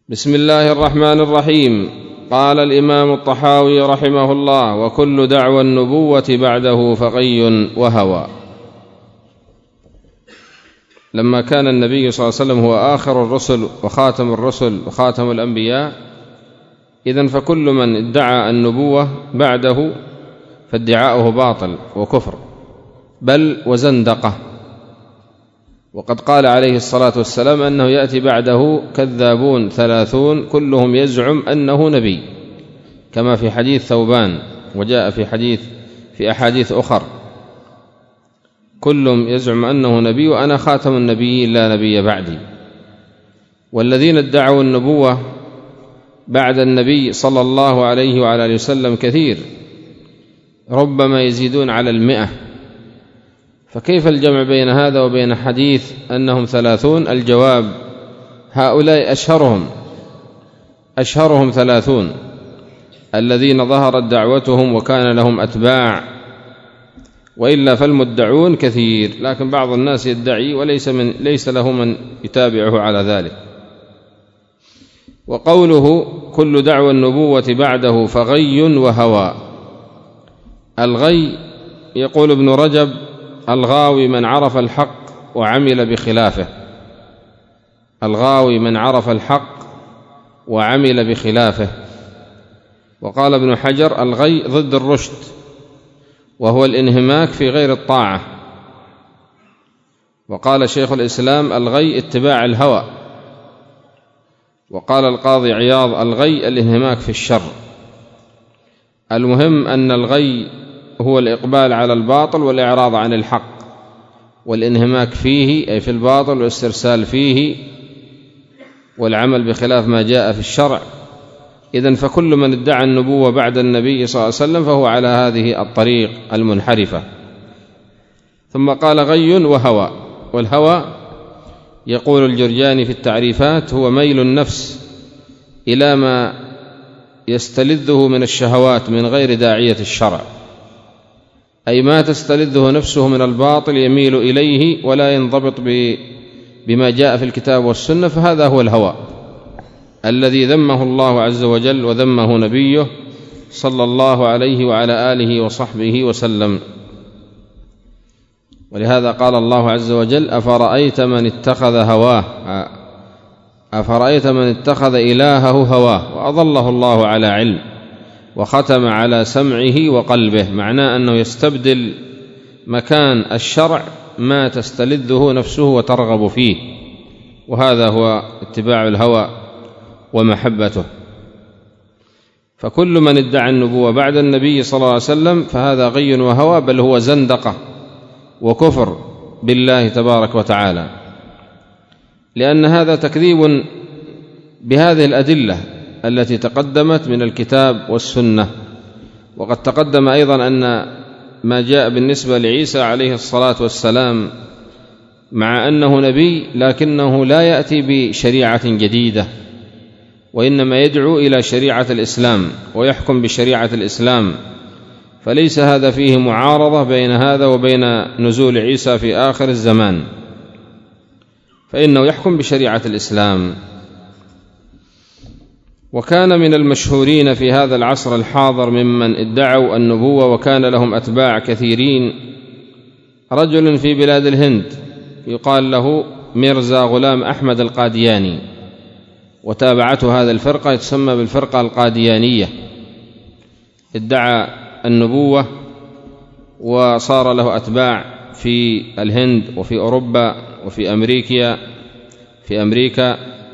بسم الله الرحمن الرحيم. قال الإمام الطحاوي رحمه الله: وكل دعوى النبوة بعده فغي وهوى. لما كان النبي صلى الله عليه وسلم هو آخر الرسل وخاتم الرسل وخاتم الأنبياء، إذن فكل من ادعى النبوة بعده فادعاؤه باطل وكفر بل وزندقة. وقد قال عليه الصلاة والسلام أنه يأتي بعده كذابون 30 كلهم يزعم أنه نبي، كما في حديث ثوبان، وجاء في أحاديث أخر كلهم يزعم أنه نبي وأنا خاتم النبيين لا نبي بعدي. والذين ادعوا النبوة بعد النبي صلى الله عليه وعلى آله وسلم كثير، ربما يزيدون على 100، فكيف الجمع بين هذا وبين حديث أنهم 30؟ الجواب: هؤلاء أشهرهم 30 الذين ظهرت دعوتهم وكان لهم أتباع، وإلا فالمدعون كثير، لكن بعض الناس يدعي وليس له من يتابعه على ذلك. وقوله كل دعوى النبوة بعده فغي وهوى، الغي يقول ابن رجب: الغاوي من عرف الحق وعمل بخلافه. الغاوي من عرف الحق وعمل بخلافه. وقال ابن حجر: الغي ضد الرشد، وهو الانهماك في غير الطاعة. وقال شيخ الإسلام: الغي اتباع الهوى. وقال القاضي عياض: الغي الانهماك في الشر. المهم أن الغي هو الإقبال على الباطل والإعراض عن الحق، والانهماك فيه أي في الباطل والاسترسال فيه، والعمل بخلاف ما جاء في الشرع. إذن فكل من ادعى النبوة بعد النبي صلى الله عليه وسلم فهو على هذه الطريق المنحرفة. ثم قال: غي وهوى. والهوى يقول الجرجاني في التعريفات: هو ميل النفس إلى ما يستلذه من الشهوات من غير داعية الشرع، أي ما تستلذه نفسه من الباطل يميل إليه ولا ينضبط بما جاء في الكتاب والسنة، فهذا هو الهوى الذي ذمه الله عز وجل وذمه نبيه صلى الله عليه وعلى آله وصحبه وسلم. ولهذا قال الله عز وجل: أفرأيت من اتخذ إلهه هواه وأضله الله على علم وختم على سمعه وقلبه. معناه أنه يستبدل مكان الشرع ما تستلذه نفسه وترغب فيه، وهذا هو اتباع الهوى ومحبته. فكل من ادعى النبوة بعد النبي صلى الله عليه وسلم فهذا غي وهوى، بل هو زندقة وكفر بالله تبارك وتعالى، لأن هذا تكذيب بهذه الأدلة التي تقدمت من الكتاب والسنة. وقد تقدم أيضا أن ما جاء بالنسبة لعيسى عليه الصلاة والسلام، مع أنه نبي لكنه لا يأتي بشريعة جديدة، وإنما يدعو إلى شريعة الإسلام ويحكم بشريعة الإسلام، فليس هذا فيه معارضة بين هذا وبين نزول عيسى في آخر الزمان، فإنه يحكم بشريعة الإسلام. وكان من المشهورين في هذا العصر الحاضر ممن ادعوا النبوة وكان لهم أتباع كثيرين رجل في بلاد الهند يقال له ميرزا غلام أحمد القادياني، وتابعته هذه الفرقة تسمى بالفرقة القاديانية. ادعى النبوة وصار له أتباع في الهند وفي أوروبا وفي أمريكا،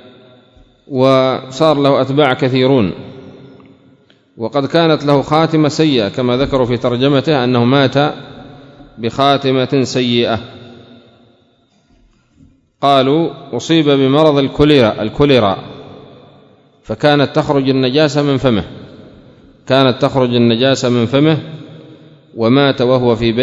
وصار له أتباع كثيرون. وقد كانت له خاتمة سيئة، كما ذكروا في ترجمته أنه مات بخاتمة سيئة. قالوا أصيب بمرض الكوليرا، فكانت تخرج النجاسة من فمه، ومات وهو في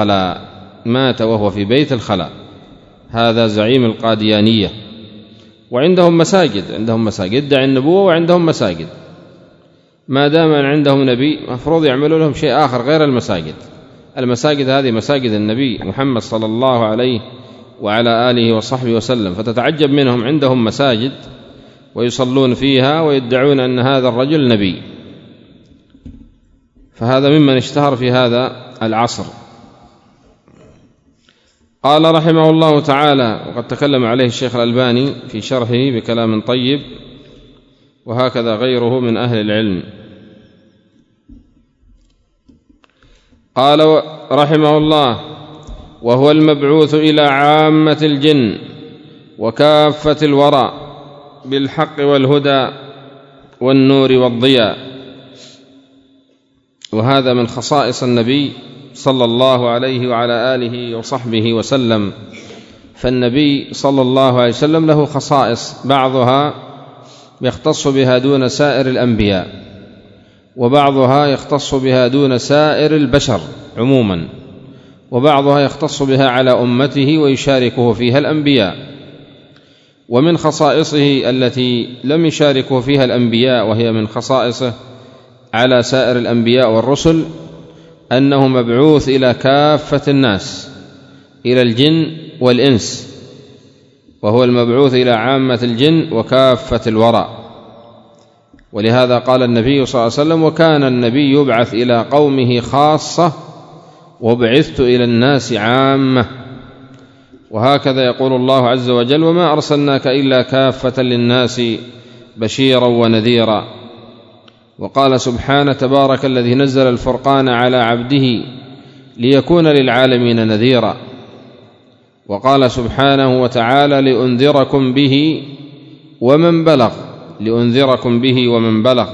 بيت الخلاء. هذا زعيم القاديانية. وعندهم مساجد، يدعي النبوة وعندهم مساجد. ما دام أن عندهم نبي مفروض يعملوا لهم شيء آخر غير المساجد هذه مساجد النبي محمد صلى الله عليه وعلى آله وصحبه وسلم. فتتعجب منهم، عندهم مساجد ويصلون فيها ويدعون أن هذا الرجل نبي، فهذا ممن اشتهر في هذا العصر. قال رحمه الله تعالى، وقد تكلم عليه الشيخ الألباني في شرحه بكلام طيب، وهكذا غيره من أهل العلم. قال رحمه الله: وهو المبعوث إلى عامة الجن وكافة الورى بالحق والهدى والنور والضياء. وهذا من خصائص النبي صلى الله عليه وعلى آله وصحبه وسلم. فالنبي صلى الله عليه وسلم له خصائص، بعضها يختص بها دون سائر الأنبياء، وبعضها يختص بها دون سائر البشر عموما، وبعضها يختص بها على أمته ويشاركه فيها الأنبياء. ومن خصائصه التي لم يشاركه فيها الأنبياء، وهي من خصائصه على سائر الأنبياء والرسل، أنه مبعوث إلى كافة الناس، إلى الجن والإنس، وهو المبعوث إلى عامة الجن وكافة الورى. ولهذا قال النبي صلى الله عليه وسلم: وكان النبي يبعث إلى قومه خاصة وبعثت إلى الناس عامة. وهكذا يقول الله عز وجل: وما أرسلناك إلا كافة للناس بشيرا ونذيرا. وقال سبحانه: تبارك الذي نزل الفرقان على عبده ليكون للعالمين نذيرا. وقال سبحانه وتعالى: لأنذركم به ومن بلغ، لأنذركم به ومن بلغ.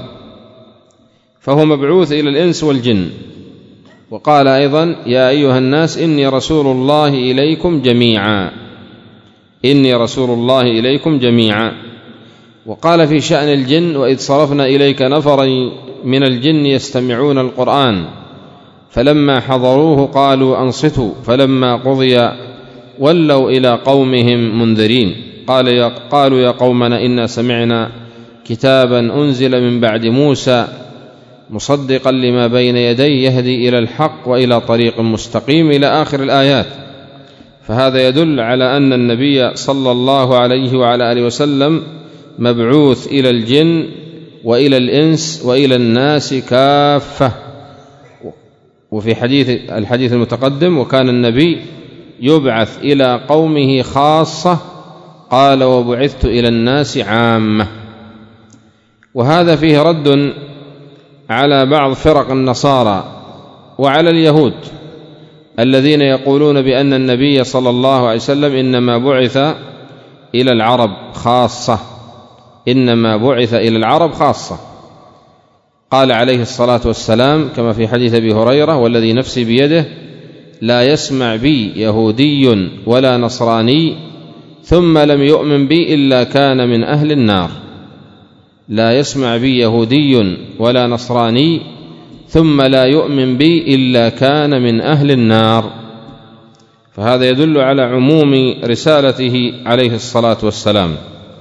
فهو مبعوث إلى الإنس والجن. وقال أيضا: يا أيها الناس إني رسول الله إليكم جميعا، إني رسول الله إليكم جميعا. وقال في شأن الجن: وإذ صرفنا إليك نفرا من الجن يستمعون القرآن فلما حضروه قالوا أنصتوا فلما قضي ولوا إلى قومهم منذرين. قالوا يا قومنا إنا سمعنا كتابا أنزل من بعد موسى مصدقا لما بين يديه يهدي إلى الحق وإلى طريق مستقيم، إلى آخر الآيات. فهذا يدل على أن النبي صلى الله عليه وعلى آله وسلم مبعوث إلى الجن وإلى الإنس وإلى الناس كافة. وفي الحديث المتقدم: وكان النبي يبعث إلى قومه خاصة، قال: وبعثت إلى الناس عامة. وهذا فيه رد على بعض فرق النصارى وعلى اليهود الذين يقولون بأن النبي صلى الله عليه وسلم إنما بعث إلى العرب خاصة، إنما بعث إلى العرب خاصة. قال عليه الصلاة والسلام كما في حديث أبي هريرة: والذي نفسي بيده لا يسمع بي يهودي ولا نصراني ثم لم يؤمن بي إلا كان من أهل النار. لا يسمع بي يهودي ولا نصراني ثم لا يؤمن بي إلا كان من أهل النار. فهذا يدل على عموم رسالته عليه الصلاة والسلام.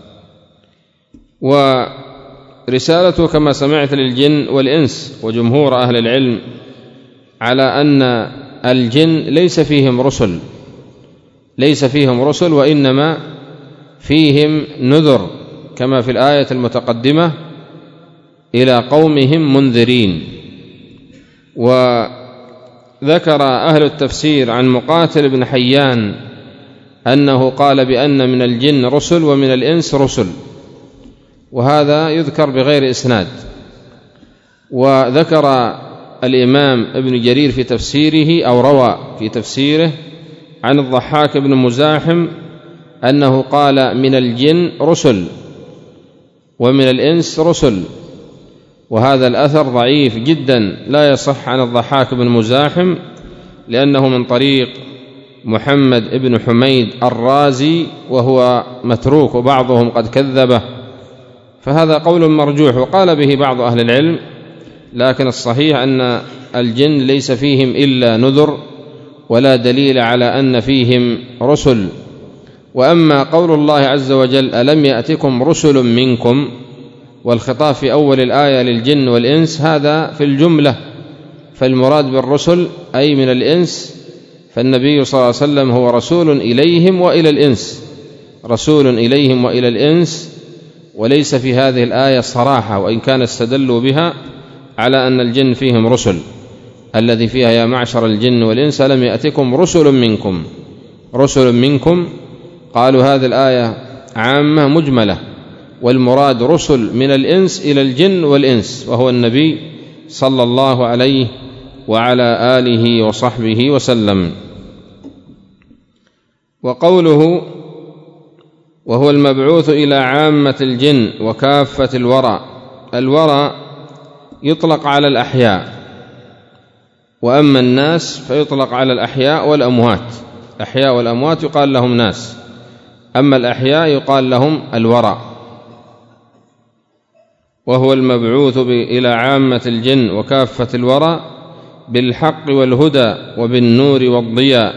ورسالته كما سمعت للجن والإنس، وجمهور أهل العلم على أن الجن ليس فيهم رسل وإنما فيهم نذر، كما في الآية المتقدمة: إلى قومهم منذرين. وذكر أهل التفسير عن مقاتل بن حيان أنه قال بأن من الجن رسل ومن الإنس رسل، وهذا يذكر بغير إسناد. وذكر الإمام ابن جرير في تفسيره، أو روى في تفسيره عن الضحاك بن مزاحم أنه قال: من الجن رسل ومن الإنس رسل. وهذا الأثر ضعيف جدا، لا يصح عن الضحاك بن مزاحم، لأنه من طريق محمد بن حميد الرازي وهو متروك، وبعضهم قد كذبه، فهذا قول مرجوح وقال به بعض أهل العلم. لكن الصحيح أن الجن ليس فيهم إلا نذر، ولا دليل على أن فيهم رسل. وأما قول الله عز وجل: ألم يأتكم رسل منكم، والخطاب في أول الآية للجن والإنس، هذا في الجملة، فالمراد بالرسل أي من الإنس، فالنبي صلى الله عليه وسلم هو رسول إليهم وإلى الإنس، رسول إليهم وإلى الإنس، وليس في هذه الآية صراحة، وإن كان استدلوا بها على أن الجن فيهم رسل، الذي فيها يا معشر الجن والإنس ألم يأتكم رسل منكم. قالوا هذه الآية عامة مجملة، والمراد رسل من الإنس إلى الجن والإنس، وهو النبي صلى الله عليه وعلى آله وصحبه وسلم. وقوله وهو المبعوث إلى عامة الجن وكافة الورى يطلق على الأحياء، وأما الناس فيطلق على الأحياء والأموات. الأحياء والأموات يقال لهم ناس، أما الأحياء يقال لهم الورى. وهو المبعوث إلى عامة الجن وكافة الورى بالحق والهدى وبالنور والضياء.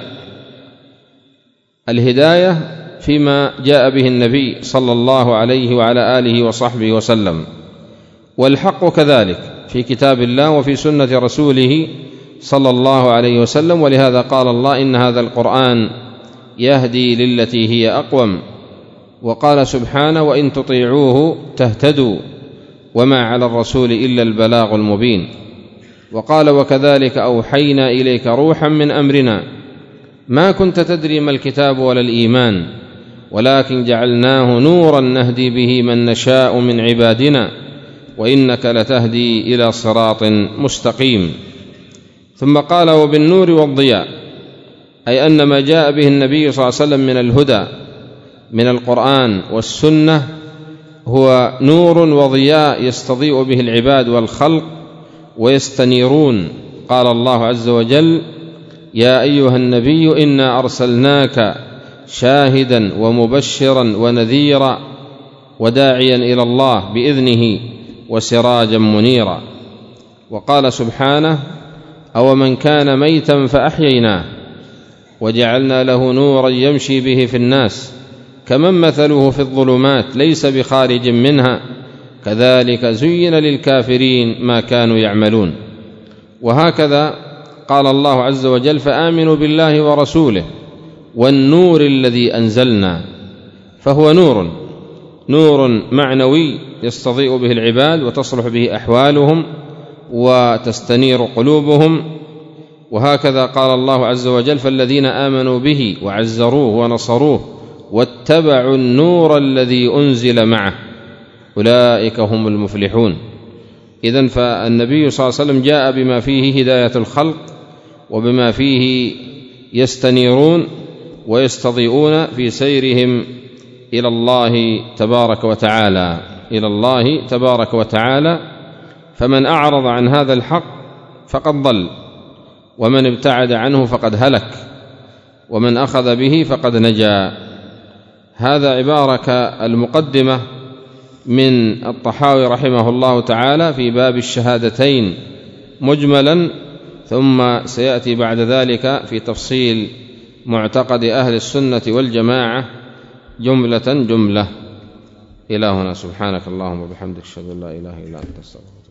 الهداية فيما جاء به النبي صلى الله عليه وعلى آله وصحبه وسلم، والحق كذلك في كتاب الله وفي سنة رسوله صلى الله عليه وسلم. ولهذا قال الله إن هذا القرآن يهدي للتي هي أقوم، وقال سبحانه وإن تطيعوه تهتدوا وما على الرسول إلا البلاغ المبين. وقال وكذلك أوحينا إليك روحا من أمرنا ما كنت تدري ما الكتاب ولا الإيمان ولكن جعلناه نورا نهدي به من نشاء من عبادنا وإنك لتهدي إلى صراط مستقيم. ثم قال وبالنور والضياء، أي أن ما جاء به النبي صلى الله عليه وسلم من الهدى من القرآن والسنة هو نور وضياء يستضيء به العباد والخلق ويستنيرون. قال الله عز وجل يا أيها النبي إنا أرسلناك شاهدا ومبشرا ونذيرا وداعيا إلى الله بإذنه وسراجا منيرا. وقال سبحانه أو من كان ميتا فأحييناه وجعلنا له نورا يمشي به في الناس كمن مثله في الظلمات ليس بخارج منها كذلك زين للكافرين ما كانوا يعملون. وهكذا قال الله عز وجل فآمنوا بالله ورسوله والنور الذي أنزلنا، فهو نور معنوي يستضيء به العباد وتصلح به أحوالهم وتستنير قلوبهم. وهكذا قال الله عز وجل فالذين آمنوا به وعزروه ونصروه واتبعوا النور الذي أنزل معه أولئك هم المفلحون. إذن فالنبي صلى الله عليه وسلم جاء بما فيه هداية الخلق وبما فيه يستنيرون ويستضيئون في سيرهم إلى الله تبارك وتعالى فمن أعرض عن هذا الحق فقد ضل، ومن ابتعد عنه فقد هلك، ومن أخذ به فقد نجا. هذا عبارة المقدمة من الطحاوي رحمه الله تعالى في باب الشهادتين مجملا، ثم سيأتي بعد ذلك في تفصيل معتقد أهل السنة والجماعة جملة. إلى هنا سبحانك اللهم وبحمدك أشهد أن لا إله إلا أنت أستغفرك.